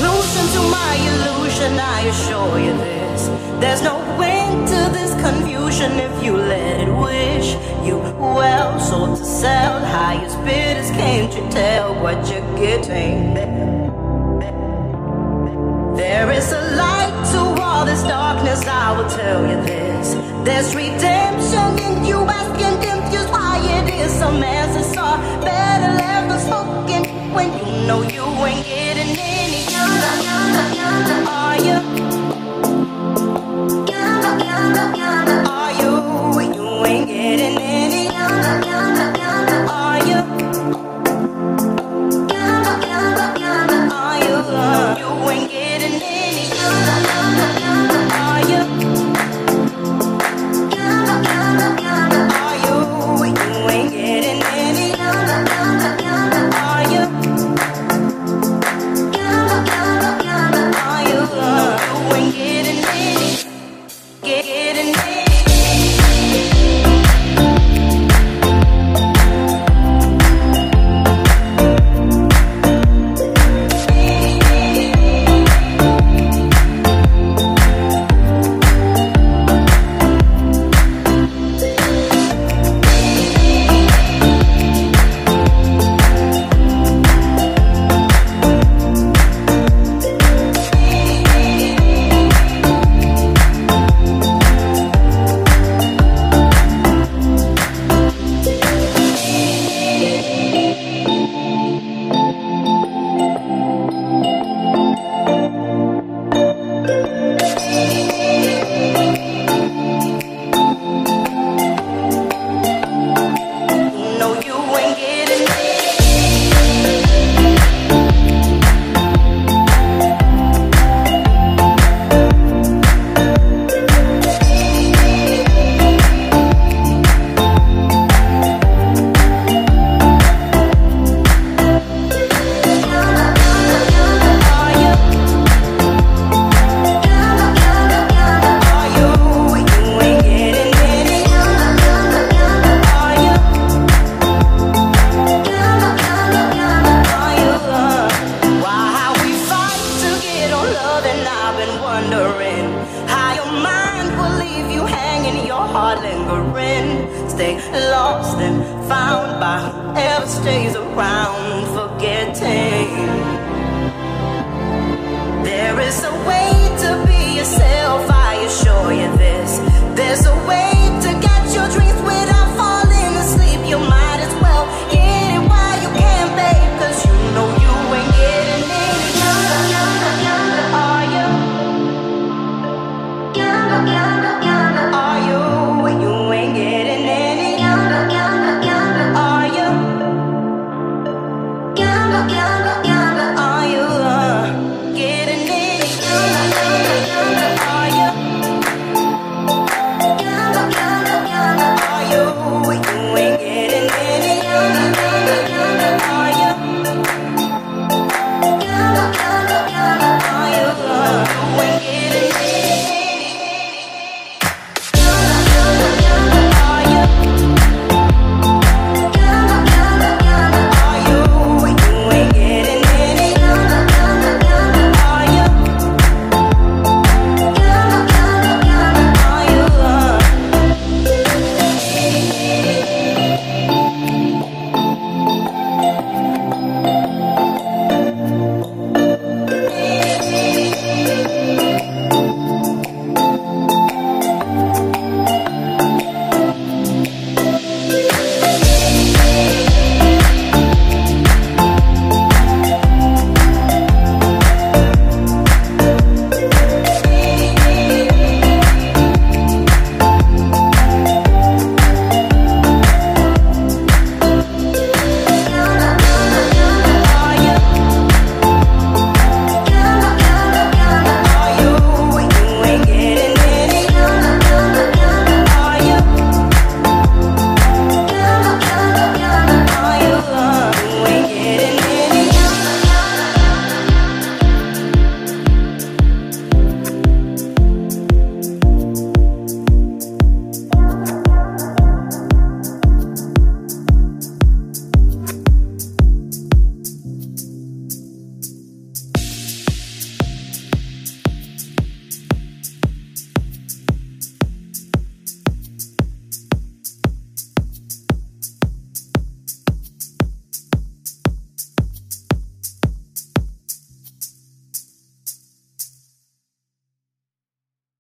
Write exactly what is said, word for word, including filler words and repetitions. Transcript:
conclusion to my illusion, I assure you this. There's no end to this confusion if you let it wish you well. Sold to sell, highest bidders, can't you tell what you're getting? There is a light to all this darkness, I will tell you this. There's redemption in you, asking confused why it is some answers are better left unspoken when you know you ain't getting any. Are you? Are you? You ain't getting any. Are you? Are you? You ain't getting any. Are you? Are you? You ain't getting any. Are you? Are you? You ain't getting any. Getting any. Stay lost and found by whoever stays around, forgetting. There is a way to be yourself, I assure you this. There's a way to get your dreams without falling asleep. You might as well get it while you can, babe, cause you know you ain't getting any younger. Are you? Are you? You ain't getting any. Are you?